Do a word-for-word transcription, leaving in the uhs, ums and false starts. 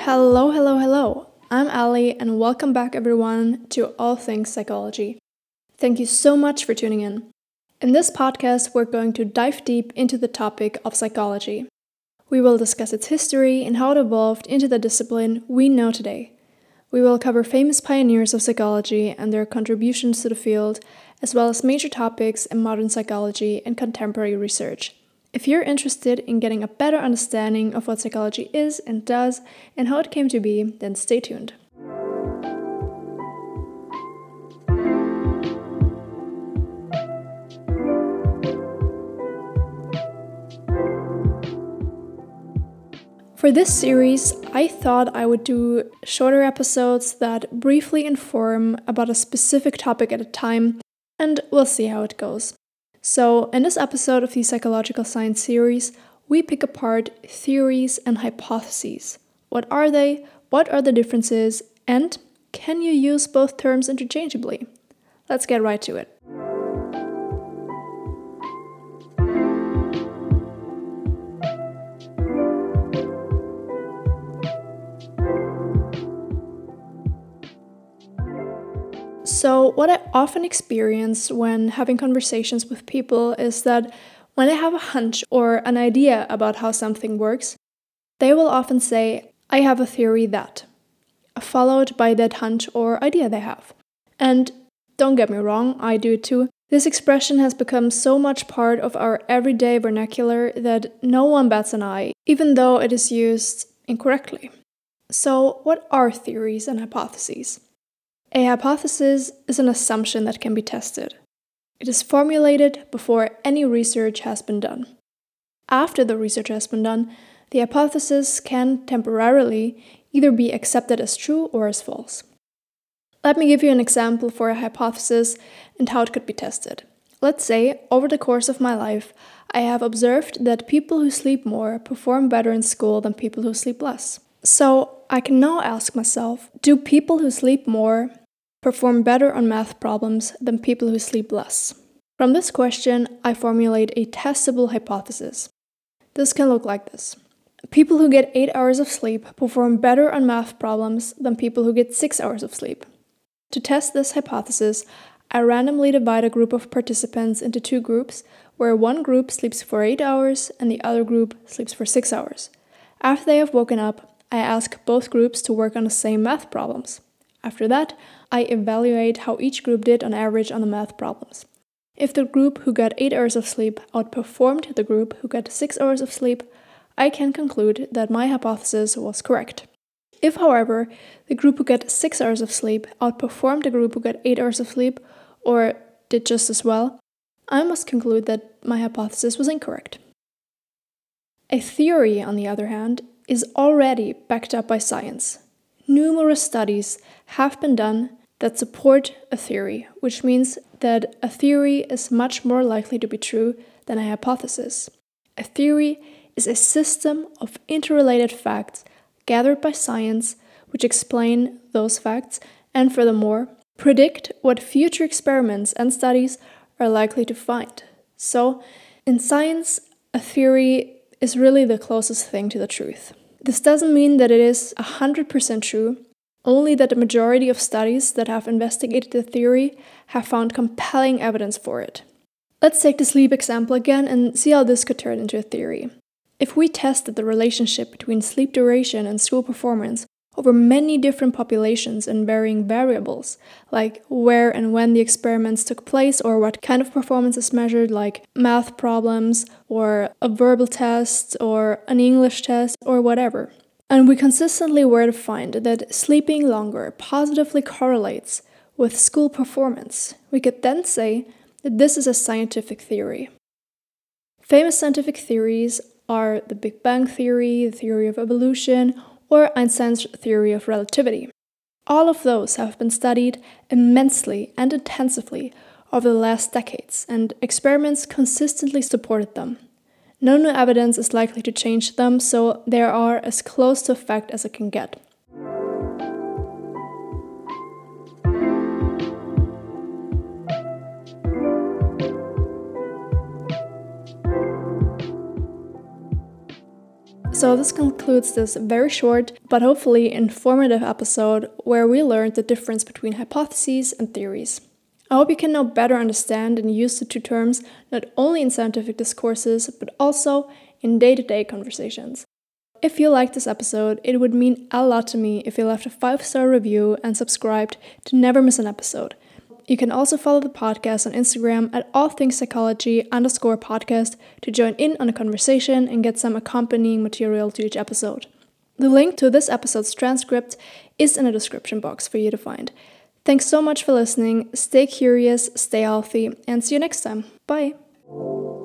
Hello, hello, hello. I'm Ali, and welcome back, everyone, to All Things Psychology. Thank you so much for tuning in. In this podcast, we're going to dive deep into the topic of psychology. We will discuss its history and how it evolved into the discipline we know today. We will cover famous pioneers of psychology and their contributions to the field, as well as major topics in modern psychology and contemporary research. If you're interested in getting a better understanding of what psychology is and does and how it came to be, then stay tuned. For this series, I thought I would do shorter episodes that briefly inform about a specific topic at a time, and we'll see how it goes. So, in this episode of the Psychological Science series, we pick apart theories and hypotheses. What are they? What are the differences? And can you use both terms interchangeably? Let's get right to it. So, what I often experience when having conversations with people is that when they have a hunch or an idea about how something works, they will often say, I have a theory that, followed by that hunch or idea they have. And don't get me wrong, I do it too. This expression has become so much part of our everyday vernacular that no one bats an eye, even though it is used incorrectly. So, what are theories and hypotheses? A hypothesis is an assumption that can be tested. It is formulated before any research has been done. After the research has been done, the hypothesis can temporarily either be accepted as true or as false. Let me give you an example for a hypothesis and how it could be tested. Let's say, over the course of my life, I have observed that people who sleep more perform better in school than people who sleep less. So, I can now ask myself, do people who sleep more perform better on math problems than people who sleep less? From this question, I formulate a testable hypothesis. This can look like this. People who get eight hours of sleep perform better on math problems than people who get six hours of sleep. To test this hypothesis, I randomly divide a group of participants into two groups, where one group sleeps for eight hours and the other group sleeps for six hours. After they have woken up, I ask both groups to work on the same math problems. After that, I evaluate how each group did on average on the math problems. If the group who got eight hours of sleep outperformed the group who got six hours of sleep, I can conclude that my hypothesis was correct. If, however, the group who got six hours of sleep outperformed the group who got eight hours of sleep, or did just as well, I must conclude that my hypothesis was incorrect. A theory, on the other hand, is already backed up by science. Numerous studies have been done that support a theory, which means that a theory is much more likely to be true than a hypothesis. A theory is a system of interrelated facts gathered by science which explain those facts and, furthermore, predict what future experiments and studies are likely to find. So, in science, a theory is really the closest thing to the truth. This doesn't mean that it is one hundred percent true, only that the majority of studies that have investigated the theory have found compelling evidence for it. Let's take the sleep example again and see how this could turn into a theory. If we tested the relationship between sleep duration and school performance over many different populations and varying variables, like where and when the experiments took place or what kind of performance is measured, like math problems or a verbal test or an English test or whatever. And we consistently were to find that sleeping longer positively correlates with school performance, we could then say that this is a scientific theory. Famous scientific theories are the Big Bang theory, the theory of evolution, or Einstein's theory of relativity. All of those have been studied immensely and intensively over the last decades, and experiments consistently supported them. No new evidence is likely to change them, so they are as close to a fact as it can get. So this concludes this very short, but hopefully informative episode where we learned the difference between hypotheses and theories. I hope you can now better understand and use the two terms not only in scientific discourses, but also in day-to-day conversations. If you liked this episode, it would mean a lot to me if you left a five-star review and subscribed to never miss an episode. You can also follow the podcast on Instagram at allthingspsychology underscore podcast to join in on a conversation and get some accompanying material to each episode. The link to this episode's transcript is in the description box for you to find. Thanks so much for listening. Stay curious, stay healthy, and see you next time. Bye!